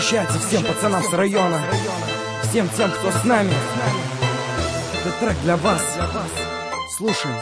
посвящается всем пацанам с района, всем тем, кто с нами. Этот трек для вас. Слушаем.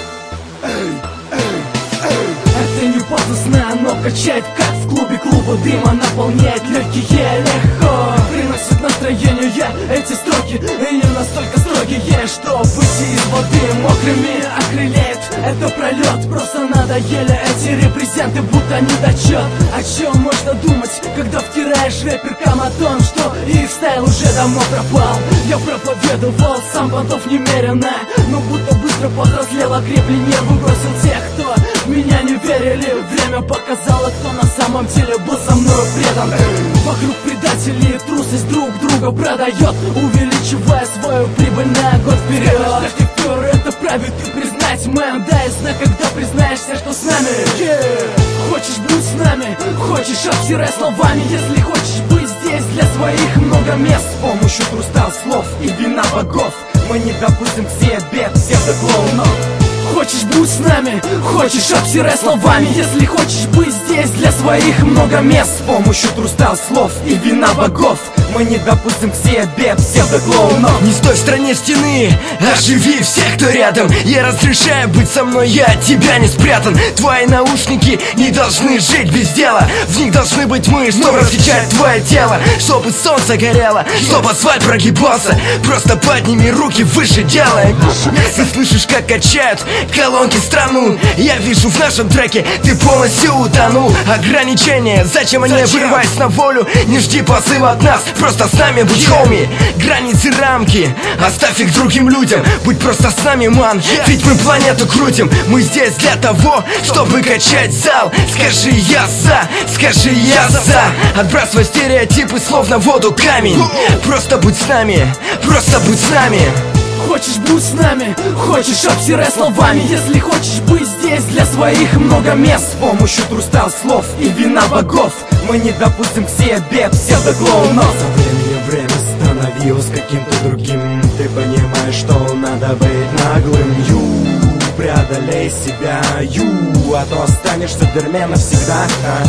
Это не пафосное, оно качает, как в клубе. Клуба дыма наполняет легкие легко. Приносит настроение эти строки, и не настолько строгие, что выйти из воды мокрыми окрыляет. Это пролет, просто надоели эти репрезенты, будто недочет. О чем можно думать, когда втираешь рэперкам о том, что их стайл уже давно пропал? Я проповедовал сам понтов немерено, но будто быстро повзрослел, окрепли нервы, бросил тех, кто в меня не верили. Время показало, кто на самом деле был со мной предан. Вокруг предателей трусость друг друга продает, увеличивая свою прибыль на год вперед. Это правит и признать, мэн, дай знак, когда признаешься, что с нами. Хочешь будь с нами, хочешь обсирай словами. Если хочешь быть здесь для своих много мест. С помощью хруста слов и вина богов мы не допустим к себе псевдоклоунов. Хочешь будь с нами, хочешь обсирай словами. Если хочешь быть здесь для своих много мест. С помощью хруста слов и вина богов мы не допустим к себе псевдоклоунов. Не стой в стороне стены, оживи всех, кто рядом. Я разрешаю быть со мной, я от тебя не спрятан. Твои наушники не должны жить без дела. В них должны быть мы, чтобы раскачать твое тело. Чтобы солнце горело, чтобы асфальт прогибался. Просто подними руки выше, делай. Ты слышишь, как качают колонки страну. Я вижу в нашем треке, ты полностью утонул. Ограничения, зачем они вырываются на волю? Не жди посыла от нас, просто с нами будь, хоми. Границы, рамки, оставь их другим людям. Будь просто с нами, ман, ведь мы планету крутим. Мы здесь для того, чтобы качать зал. Скажи я за, скажи я за. Отбрасывай стереотипы, словно в воду камень. Просто будь с нами, просто будь с нами. Хочешь будь с нами, хочешь обсирай словами. Если хочешь быть здесь для своих много мест. С помощью хруста слов и вина богов мы не допустим к себе псевдоклоунов. Со временем время становилось каким-то другим. Ты понимаешь, что надо быть наглым. Преодолей себя, а то останешься в дерьме навсегда.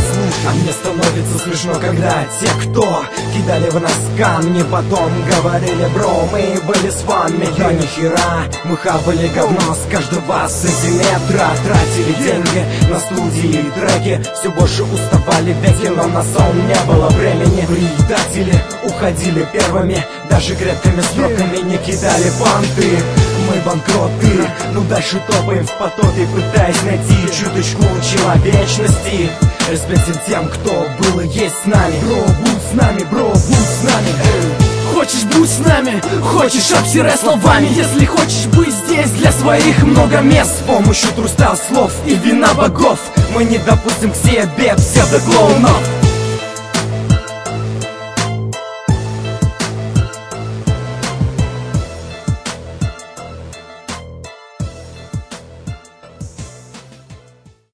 А мне становится смешно, когда те, кто кидали в нас камни, потом говорили: бро, мы были с вами. Да нихера, мы хавали говно с каждого сантиметра. Тратили деньги на студии и треки, все больше уставали веки, но на сон не было времени. Предатели уходили первыми, даже крепкими строками не кидали понты. Мы банкроты, ну дальше топаем в потоке, пытаясь найти чуточку человечности. Респект всем тем, кто был и есть с нами. Бро, будь с нами, бро, будь с нами. Хочешь будь с нами, хочешь обсирай словами. Если хочешь быть здесь для своих много мест. С помощью хруста слов и вина богов мы не допустим к себе псевдоклоунов.